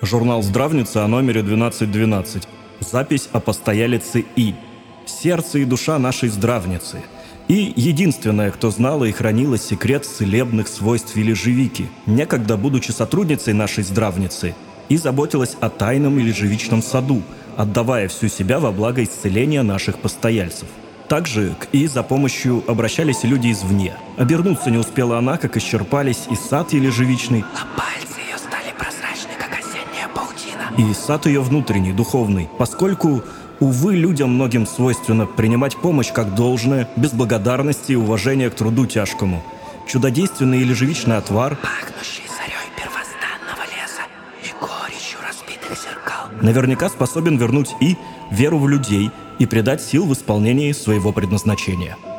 Журнал «Здравница» о номере 1212. Запись о постоялице И. Сердце и душа нашей здравницы. И единственная, кто знала и хранила секрет целебных свойств ележевики, некогда будучи сотрудницей нашей здравницы, и заботилась о тайном ележевичном саду, отдавая всю себя во благо исцеления наших постояльцев. Также к И за помощью обращались люди извне. Обернуться не успела она, как исчерпались и сад ележевичный, А пальцы ее стали прозрачны, как осенняя паутина. и сад ее внутренний, духовный, поскольку, увы, людям многим свойственно принимать помощь как должное, без благодарности и уважения к труду тяжкому. Чудодейственный ележевичный отвар Пахнущий зарей первозданного леса и горечью разбитых зеркал. наверняка способен вернуть И веру в людей и придать сил в исполнении своего предназначения.